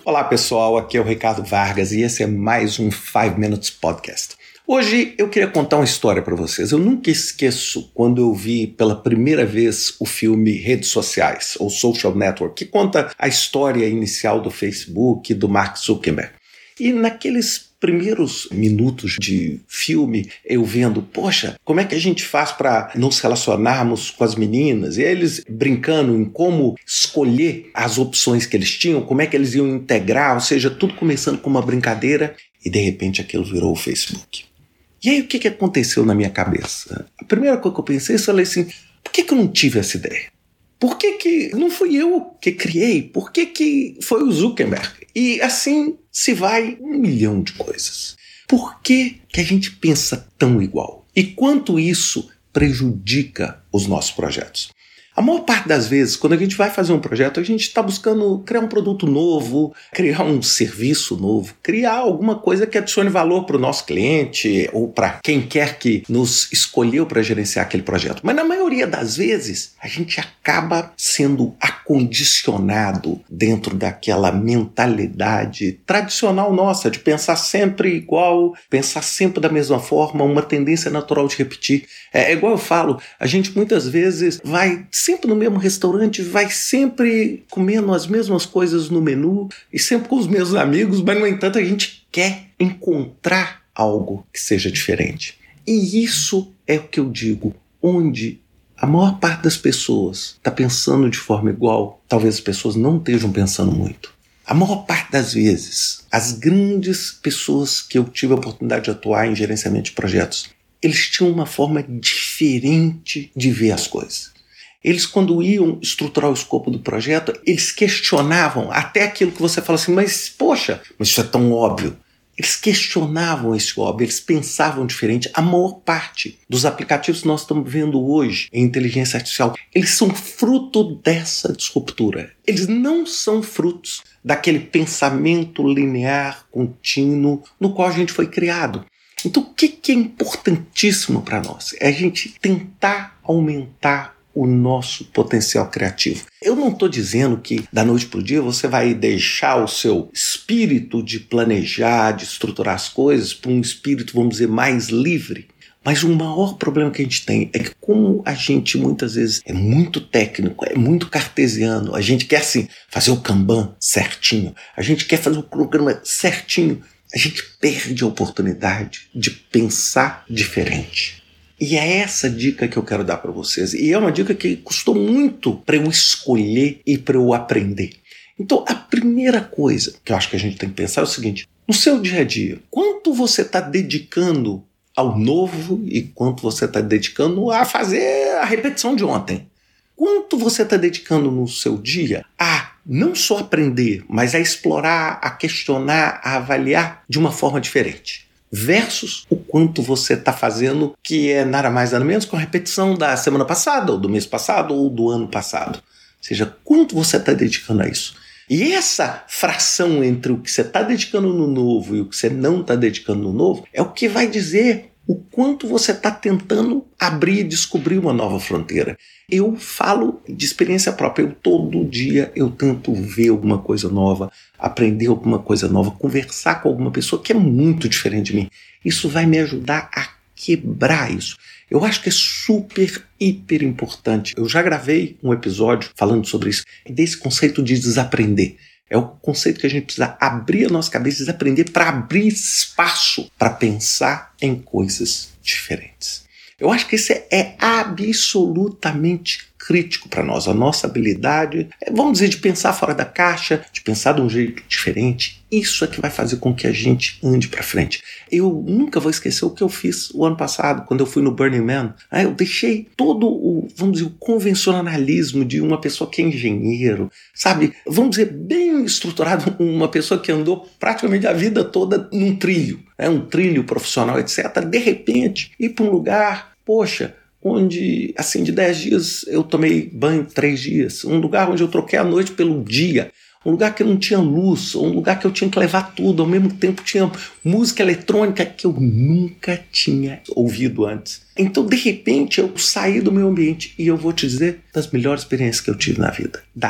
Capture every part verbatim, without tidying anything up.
Olá pessoal, aqui é o Ricardo Vargas e esse é mais um five minutes Podcast. Hoje eu queria contar uma história para vocês. Eu nunca esqueço quando eu vi pela primeira vez o filme Redes Sociais, ou Social Network, que conta a história inicial do Facebook e do Mark Zuckerberg. E naqueles primeiros minutos de filme, eu vendo, poxa, como é que a gente faz para nos relacionarmos com as meninas? E eles brincando em como escolher as opções que eles tinham, como é que eles iam integrar, ou seja, tudo começando com uma brincadeira e de repente aquilo virou o Facebook. E aí o que, que aconteceu na minha cabeça? A primeira coisa que eu pensei, eu falei assim, por que, que eu não tive essa ideia? Por que, que não fui eu que criei? Por que, que foi o Zuckerberg? E assim se vai um milhão de coisas. Por que, que a gente pensa tão igual? E quanto isso prejudica os nossos projetos? A maior parte das vezes, quando a gente vai fazer um projeto, a gente está buscando criar um produto novo, criar um serviço novo, criar alguma coisa que adicione valor para o nosso cliente ou para quem quer que nos escolheu para gerenciar aquele projeto. Mas na maioria das vezes, a gente acaba sendo acondicionado dentro daquela mentalidade tradicional nossa, de pensar sempre igual, pensar sempre da mesma forma, uma tendência natural de repetir. É, é igual eu falo, a gente muitas vezes vai sempre no mesmo restaurante, vai sempre comendo as mesmas coisas no menu e sempre com os mesmos amigos, mas no entanto a gente quer encontrar algo que seja diferente. E isso é o que eu digo, onde a maior parte das pessoas está pensando de forma igual, talvez as pessoas não estejam pensando muito. A maior parte das vezes, as grandes pessoas que eu tive a oportunidade de atuar em gerenciamento de projetos, eles tinham uma forma diferente de ver as coisas. Eles, quando iam estruturar o escopo do projeto, eles questionavam até aquilo que você fala assim, mas poxa, mas isso é tão óbvio. Eles questionavam esse óbvio, eles pensavam diferente. A maior parte dos aplicativos que nós estamos vendo hoje em inteligência artificial, eles são fruto dessa disruptura. Eles não são frutos daquele pensamento linear, contínuo, no qual a gente foi criado. Então, o que é importantíssimo para nós? É a gente tentar aumentar o nosso potencial criativo. Eu não estou dizendo que da noite para o dia você vai deixar o seu espírito de planejar, de estruturar as coisas para um espírito, vamos dizer, mais livre. Mas o maior problema que a gente tem é que como a gente muitas vezes é muito técnico, é muito cartesiano, a gente quer assim fazer o Kanban certinho, a gente quer fazer o programa certinho, a gente perde a oportunidade de pensar diferente. E é essa dica que eu quero dar para vocês. E é uma dica que custou muito para eu escolher e para eu aprender. Então, a primeira coisa que eu acho que a gente tem que pensar é o seguinte. No seu dia a dia, quanto você está dedicando ao novo e quanto você está dedicando a fazer a repetição de ontem? Quanto você está dedicando no seu dia a não só aprender, mas a explorar, a questionar, a avaliar de uma forma diferente? Versus o quanto você está fazendo, que é nada mais nada menos que a repetição da semana passada, ou do mês passado, ou do ano passado. Ou seja, quanto você está dedicando a isso. E essa fração entre o que você está dedicando no novo e o que você não está dedicando no novo é o que vai dizer o quanto você está tentando abrir e descobrir uma nova fronteira. Eu falo de experiência própria. Eu todo dia eu tento ver alguma coisa nova, aprender alguma coisa nova, conversar com alguma pessoa que é muito diferente de mim. Isso vai me ajudar a quebrar isso. Eu acho que é super, hiper importante. Eu já gravei um episódio falando sobre isso, desse conceito de desaprender. É o conceito que a gente precisa abrir a nossa cabeça e desaprender para abrir espaço para pensar em coisas diferentes. Eu acho que isso é, é absolutamente crítico para nós. A nossa habilidade, é, vamos dizer, de pensar fora da caixa, de pensar de um jeito diferente. Isso é que vai fazer com que a gente ande para frente. Eu nunca vou esquecer o que eu fiz o ano passado, quando eu fui no Burning Man. Ah, eu deixei todo o, vamos dizer, o convencionalismo de uma pessoa que é engenheiro, sabe? Vamos dizer, bem estruturado, uma pessoa que andou praticamente a vida toda num trilho, né? Um trilho profissional, etcétera. De repente, ir para um lugar, poxa, onde, assim, de dez dias eu tomei banho três dias. Um lugar onde eu troquei a noite pelo dia. Um lugar que não tinha luz, um lugar que eu tinha que levar tudo. Ao mesmo tempo tinha música eletrônica que eu nunca tinha ouvido antes. Então, de repente, eu saí do meu ambiente e eu vou te dizer das melhores experiências que eu tive na vida. Das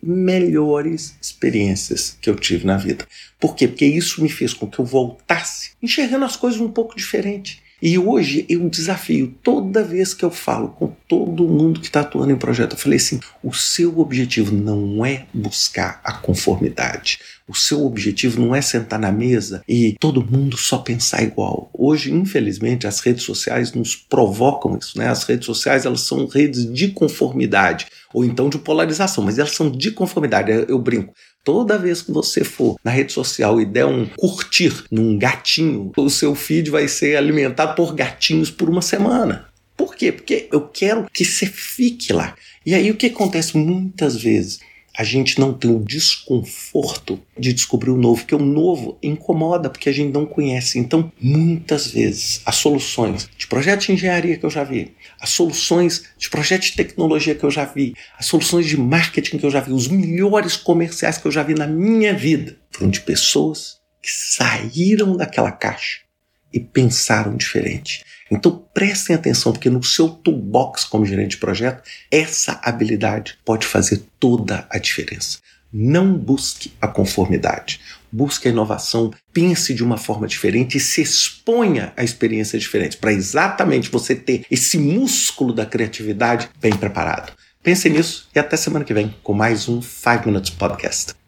melhores experiências que eu tive na vida. Por quê? Porque isso me fez com que eu voltasse enxergando as coisas um pouco diferente. E hoje eu desafio, toda vez que eu falo com todo mundo que está atuando em projeto, eu falei assim, o seu objetivo não é buscar a conformidade. O seu objetivo não é sentar na mesa e todo mundo só pensar igual. Hoje, infelizmente, as redes sociais nos provocam isso, né? As redes sociais, elas são redes de conformidade, ou então de polarização, mas elas são de conformidade. Eu brinco. Toda vez que você for na rede social e der um curtir num gatinho, o seu feed vai ser alimentado por gatinhos por uma semana. Por quê? Porque eu quero que você fique lá. E aí o que acontece muitas vezes? A gente não tem o desconforto de descobrir o novo, porque o novo incomoda, porque a gente não conhece. Então, muitas vezes, as soluções de projetos de engenharia que eu já vi, as soluções de projetos de tecnologia que eu já vi, as soluções de marketing que eu já vi, os melhores comerciais que eu já vi na minha vida, foram de pessoas que saíram daquela caixa e pensaram diferente. Então prestem atenção, porque no seu toolbox como gerente de projeto, essa habilidade pode fazer toda a diferença. Não busque a conformidade, busque a inovação, pense de uma forma diferente e se exponha a experiências diferentes, para exatamente você ter esse músculo da criatividade bem preparado. Pense nisso e até semana que vem com mais um five minutes Podcast.